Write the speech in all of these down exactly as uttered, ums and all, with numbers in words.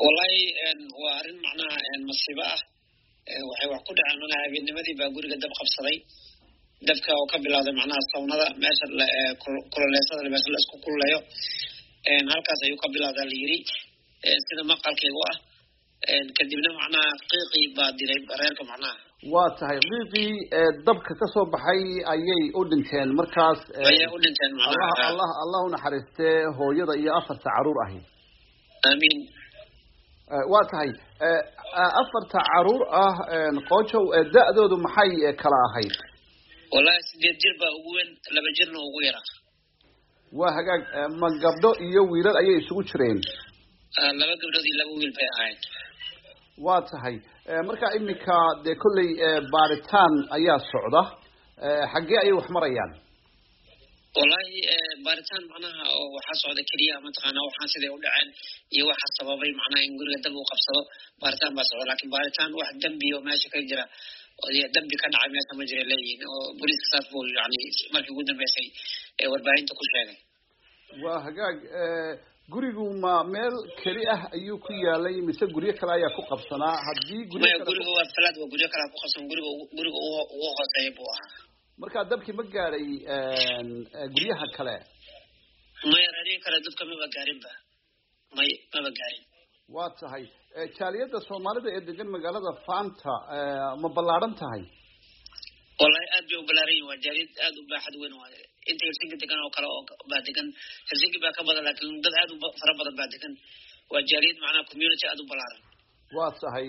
والله وارن معناها مصيبة waxay wax ku dhaceen manaha habeennimadii baa guriga dab qabsaday dabka oo ka bilowday macnaha sawnada meesha kululeysada meesha la isku kululeeyo een halkaas ayuu ka bilowday la yiri sida maqalkaygu ah een kadibna macnaha qiiqii baa dilay reerka macnaha waa tahay qiiqii dabka ka soo baxay ayay u dhinteen markaas ayay u dhinteen macnaha Allah Allah Allah u naxariistay hooyada iyo afarta caruur ahi amiin waa tahay afarta caruur ah qoojow da'doodu maxay kala ahayd wallahi siddeed jir baa ugu weyn laba jirna ugu yara waa hagaag ma gabdho iyo wiilal ayay isugu jireen laba gabdhood iyo laba wiil bay ahayd waa tahay marka imika dee kolley baaritaan ayaa socda xaggee ayay wax marayaan wallahi baaritaan macnaha oo waxa socda kaliya mataqaana waxaan sidee u dhaceen iyo waxa sababay macnaha in guriga dab uu qabsado baaritaan baa socda laakiin baaritaan wax dambi oo meesha ka jira oo dambi ka dhacay meesha ma jira leeyihiin oo booliiska saas buu yani markii ugu dambeysay ee warbaahinta ku sheegay waa hagaag gurigu ma meel keli ah ayuu ku yaalay mise guryo kale ayaa ku qabsanaa haddii guriga guriga waa falaad waa guryo kale ku qabsan guriga guriga uu hooseeyo buu ahaa marka dabkii ma gaaray guryaha kale may raadin kale dadka ma gaarin ba may ma gaarin waa tahay jaaliyada Soomaalida ee degan magaalada Fanta ma ballaaran tahay wallahi aad bay u ballaaran waa jaaliyad aad u baaxad weyn waa inta Helsinki degan oo kale oo baa degan Helsinki baa ka badan laakiin dad aad u fara badan baa degan waa jaaliyad macnaha community aad u ballaaran waa tahay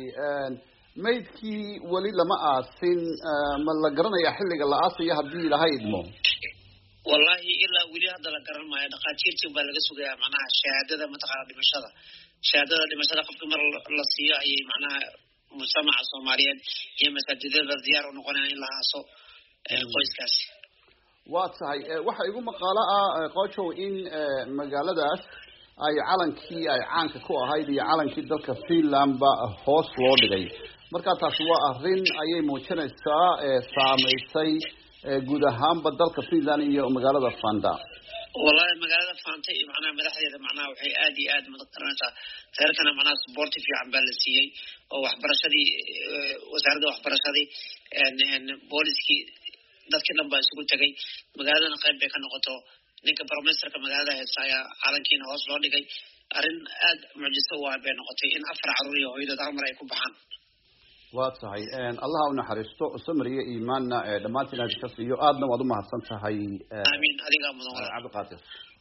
maydkii wali lama aasin ma la garanayaa xilliga la aasaya haddii ilaahay idmo wallahi ilaa weli hadda la garan maayo dhaqaatiirtii baa laga sugayaa macnaha shahaadada mataqaana dhimashada shahaadada dhimashada qofka mar la siiyo ayay macnaha mujtamaca Soomaaliyeed iyo masaajidada diyaar u noqonayaan in la aaso qoyskaas waa tahay waxa igu maqaalo ah qoojow in magaaladaas ay calankii ay caanka ku ahayd iyo calankii dalka Finland ba hoos loo dhigay marka taas waa arrin ayay muujinaysaa saameysay guud ahaanba dalka Finland iyo magaalada Fanta wallahi magaalada Fanta iyo macnaha madaxdeeda macnaha waxay aad iyo aad madaxda reerkana macnaha support fiican baa la siiyay oo waxbarashadii wasaaradda waxbarashadii een booliskii dadkii dhan baa isugu tagay magaaladana qayb bay ka noqoto ninka barmesterka magaalada haysta ayaa calankiina hoos loo dhigay arrin aad mucjiso waa bay noqotay in afar caruur iyo hooyadood hal mar ay ku baxaan waa tahay allah u naxariisto samriye iimaanna dhamaantiin aad ka siiyo aadna waad u mahadsan tahay amiin adiga mudan Cabdi Qaadir